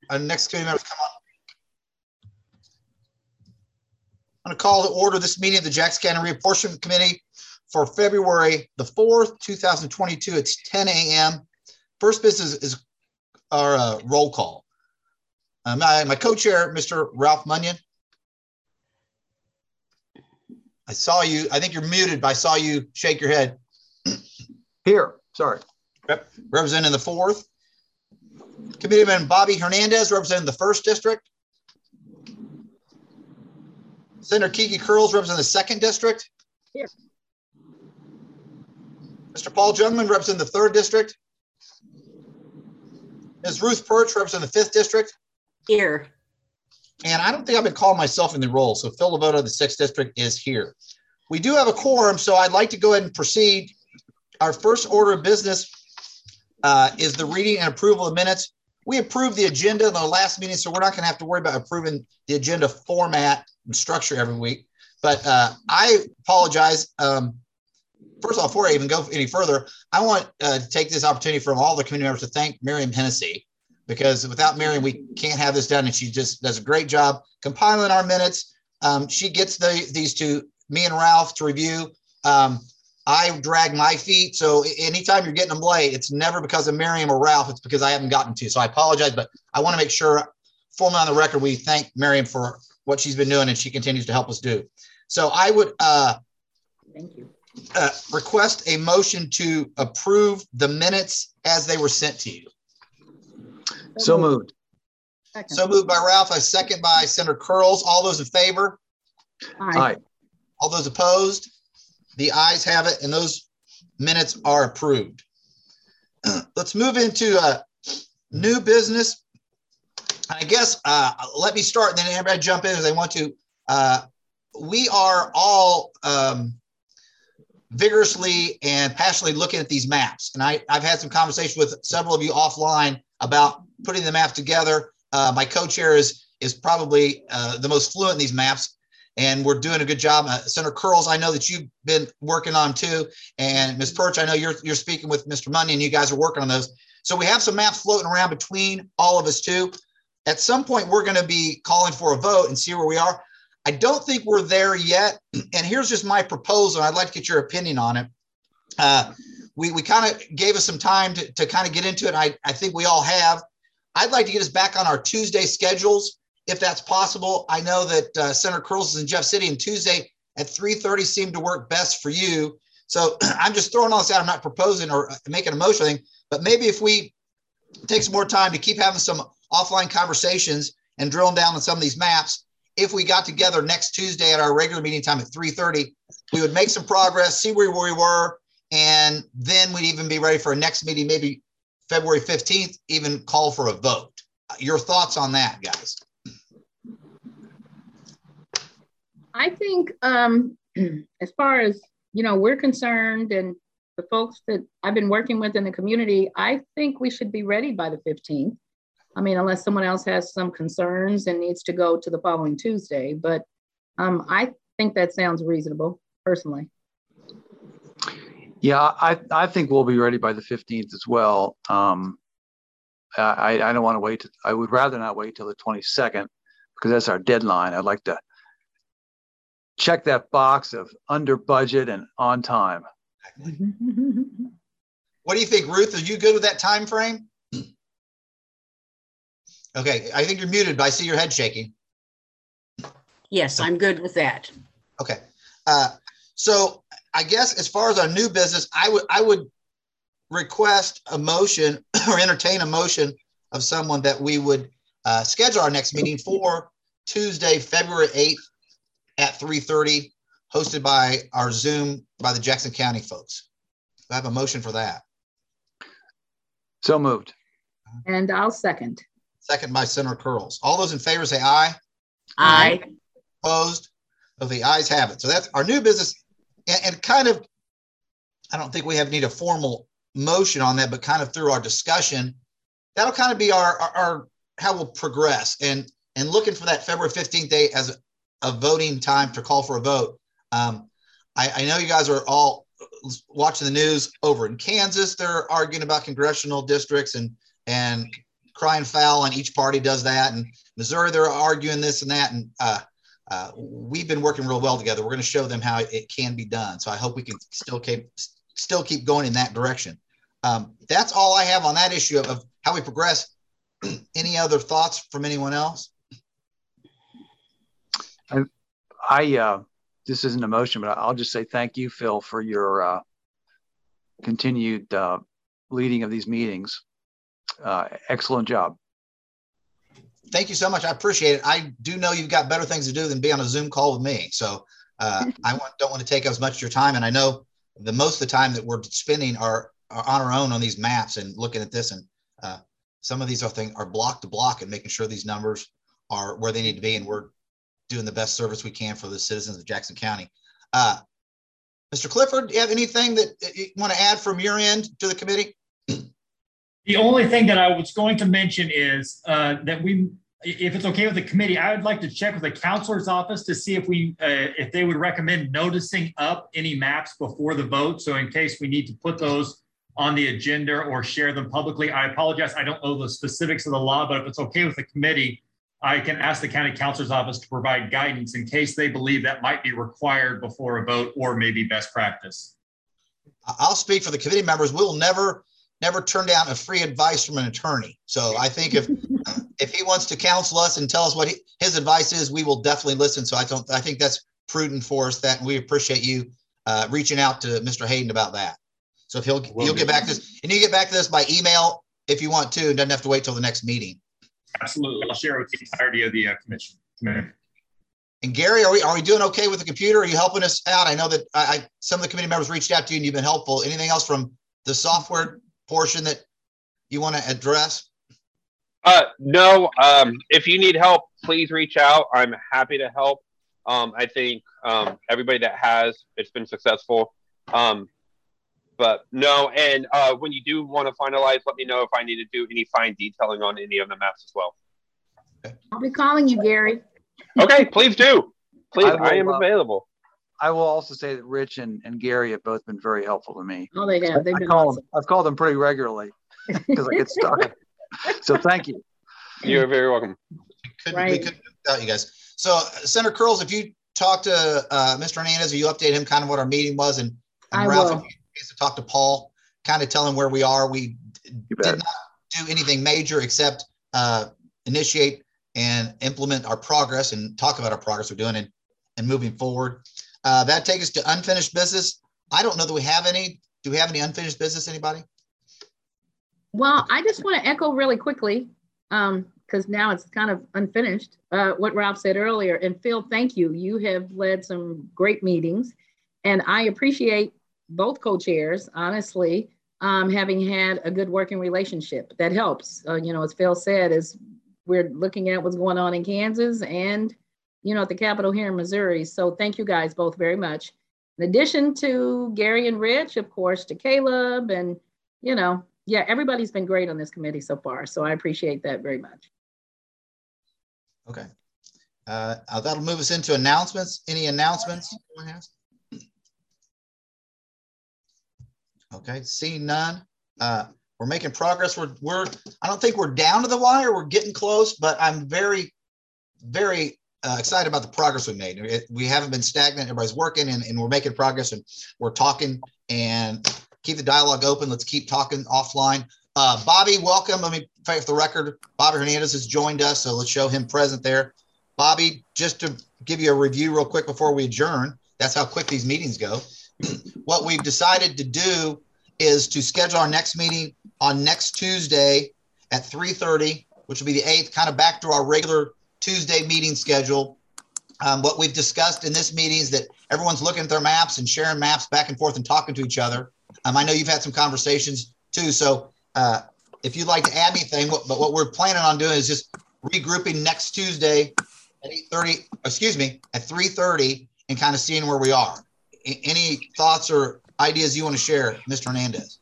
our next committee members come on. I'm going to call to order this meeting of the Jackson County Reapportionment Committee for February the 4th, 2022. It's 10 a.m. First business is our roll call. My co-chair, Mr. Ralph Munyon. I saw you. I think you're muted, but I saw you shake your head. Here, sorry. Representing the 4th. Committeeman Bobby Hernandez, representing the 1st District. Senator Kiki Curls, representing the 2nd District. Here. Mr. Paul Jungman, representing the 3rd District. Ms. Ruth Perch, representing the 5th District. Here. And I don't think I've been calling myself in the role, so Phil Lavoto of the 6th District is here. We do have a quorum, so I'd like to go ahead and proceed. Our first order of business is the reading and approval of minutes. We approved the agenda in the last meeting, so we're not going to have to worry about approving the agenda format and structure every week. But I apologize. First of all, before I even go any further, I want to take this opportunity from all the community members to thank Miriam Hennessy, because without Miriam, we can't have this done. And she just does a great job compiling our minutes. She gets these to me and Ralph to review. I drag my feet. So anytime you're getting them late, it's never because of Miriam or Ralph. It's because I haven't gotten to. So I apologize, but I want to make sure formally on the record, we thank Miriam for what she's been doing and she continues to help us do. So I would Thank you. Request a motion to approve the minutes as they were sent to you. So moved. Second. So moved by Ralph, a second by Senator Curls. All those in favor? Aye. All those opposed? The ayes have it, and those minutes are approved. Let's move into new business. I guess let me start, and then everybody jump in as they want to. We are all vigorously and passionately looking at these maps, and I've had some conversation with several of you offline about putting the map together. My co-chair is probably the most fluent in these maps, and we're doing a good job. Senator Curls, I know that you've been working on too, and Ms. Perch, I know you're speaking with Mr. Munyon. You guys are working on those. So we have some maps floating around between all of us too. At some point, we're going to be calling for a vote and see where we are. I don't think we're there yet, and here's just my proposal. I'd like to get your opinion on it. We kind of gave us some time to kind of get into it. I think we all have. I'd like to get us back on our Tuesday schedules, if that's possible. I know that Senator Curls is in Jeff City, and Tuesday at 3:30 seemed to work best for you. So I'm just throwing all this out. I'm not proposing or making a motion thing, but maybe if we take some more time to keep having some offline conversations and drilling down on some of these maps, if we got together next Tuesday at our regular meeting time at 3:30, we would make some progress, see where we were, and then we'd even be ready for a next meeting, maybe February 15th, even call for a vote. Your thoughts on that, guys? I think as far as, we're concerned and the folks that I've been working with in the community, I think we should be ready by the 15th. I mean, unless someone else has some concerns and needs to go to the following Tuesday, but I think that sounds reasonable personally. Yeah, I think we'll be ready by the 15th as well. I don't want to wait. I would rather not wait till the 22nd because that's our deadline. I'd like to check that box of under budget and on time. What do you think, Ruth? Are you good with that time frame? Okay, I think you're muted, but I see your head shaking. Yes, I'm good with that. Okay. So I guess as far as our new business, I would request a motion or entertain a motion of someone that we would schedule our next meeting for Tuesday, February 8th at 3:30, hosted by our Zoom by the Jackson County folks. Do I have a motion for that? So moved. And I'll second. Second by Senator Curls. All those in favor say aye. Aye. Opposed? Oh, the ayes have it. So that's our new business. And kind of, I don't think we need a formal motion on that, but kind of through our discussion, that'll kind of be our how we'll progress. And looking for that February 15th day as a voting time to call for a vote. I know you guys are all watching the news over in Kansas. They're arguing about congressional districts and crying foul and each party does that. And Missouri, they're arguing this and that. And we've been working real well together. We're going to show them how it can be done. So I hope we can still keep going in that direction. That's all I have on that issue of how we progress. Any other thoughts from anyone else? This isn't a motion, but I'll just say thank you, Phil, for your continued leading of these meetings. Excellent job. Thank you so much. I appreciate it. I do know you've got better things to do than be on a Zoom call with me. So don't want to take up as much of your time. And I know the most of the time that we're spending are on our own on these maps and looking at this. And some of these are block to block and making sure these numbers are where they need to be. And we're doing the best service we can for the citizens of Jackson County. Mr. Clifford, do you have anything that you want to add from your end to the committee? The only thing that I was going to mention is that if it's okay with the committee, I would like to check with the counselor's office to see if they would recommend noticing up any maps before the vote. So in case we need to put those on the agenda or share them publicly, I apologize. I don't know the specifics of the law, but if it's okay with the committee, I can ask the county counselor's office to provide guidance in case they believe that might be required before a vote or maybe best practice. I'll speak for the committee members. We'll never turn down a free advice from an attorney. So I think if he wants to counsel us and tell us what his advice is, we will definitely listen. So I think that's prudent for us, that we appreciate you reaching out to Mr. Hayden about that. So if he'll get back to us, and you get back to us by email if you want to, and doesn't have to wait till the next meeting. Absolutely. I'll share with the entirety of the commission. And Gary, are we doing okay with the computer? Are you helping us out? I know that some of the committee members reached out to you and you've been helpful. Anything else from the software portion that you want to address? No. If you need help, please reach out. I'm happy to help. I think everybody that it's been successful. But no, and when you do want to finalize, let me know if I need to do any fine detailing on any of the maps as well. Okay. I'll be calling you, Gary. Okay, please do. Please, I am available. I will also say that Rich and Gary have both been very helpful to me. Oh, they have. I've called them pretty regularly because I get stuck. So thank you. You're very welcome. We couldn't do without you guys. So Senator Curls, if you talk to Mr. Hernandez, or you update him kind of what our meeting was, and Ralph, if you to talk to Paul, kind of tell him where we are. We did not do anything major except initiate and implement our progress and talk about our progress we're doing and moving forward. That takes us to unfinished business. I don't know that we have any. Do we have any unfinished business, anybody? Well, I just want to echo really quickly, because now it's kind of unfinished, what Ralph said earlier. And Phil, thank you. You have led some great meetings, and I appreciate both co-chairs, honestly, having had a good working relationship. That helps. As Phil said, as we're looking at what's going on in Kansas and, at the Capitol here in Missouri. So thank you guys both very much. In addition to Gary and Rich, of course, to Caleb and, everybody's been great on this committee so far. So I appreciate that very much. Okay. That'll move us into announcements. Any announcements anyone has? Okay, seeing none. We're making progress. I don't think we're down to the wire. We're getting close, but I'm very, very excited about the progress we made. We haven't been stagnant. Everybody's working and we're making progress, and we're talking, and keep the dialogue open. Let's keep talking offline. Bobby, welcome. Let me for the record, Bobby Hernandez has joined us, so let's show him present there. Bobby, just to give you a review real quick before we adjourn, that's how quick these meetings go. What we've decided to do is to schedule our next meeting on next Tuesday at 3:30, which will be the 8th, kind of back to our regular Tuesday meeting schedule. What we've discussed in this meeting is that everyone's looking at their maps and sharing maps back and forth and talking to each other. I know you've had some conversations too. So if you'd like to add anything, but what we're planning on doing is just regrouping next Tuesday at 3:30 and kind of seeing where we are. Any thoughts or ideas you want to share, Mr. Hernandez?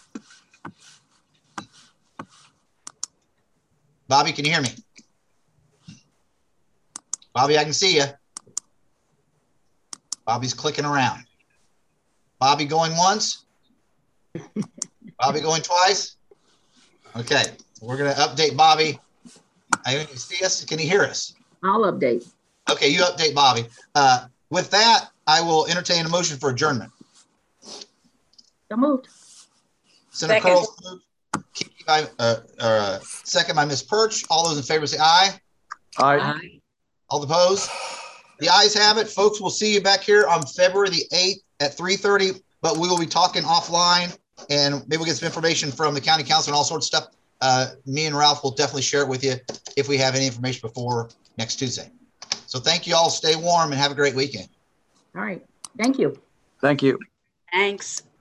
Bobby, can you hear me? Bobby, I can see you. Bobby's clicking around. Bobby going once? Bobby going twice? Okay. We're going to update Bobby. I think you see us. Can you hear us? I'll update. Okay, you update Bobby. With that, I will entertain a motion for adjournment. So moved. Senator Second. Curls moved. Kiki second by Ms. Perch. All those in favor say aye. Aye. All opposed? The ayes have it. Folks, we'll see you back here on February the 8th at 3:30, but we will be talking offline, and maybe we'll get some information from the county council and all sorts of stuff. Me and Ralph will definitely share it with you if we have any information before next Tuesday. So thank you all. Stay warm and have a great weekend. All right. Thank you. Thank you. Thanks.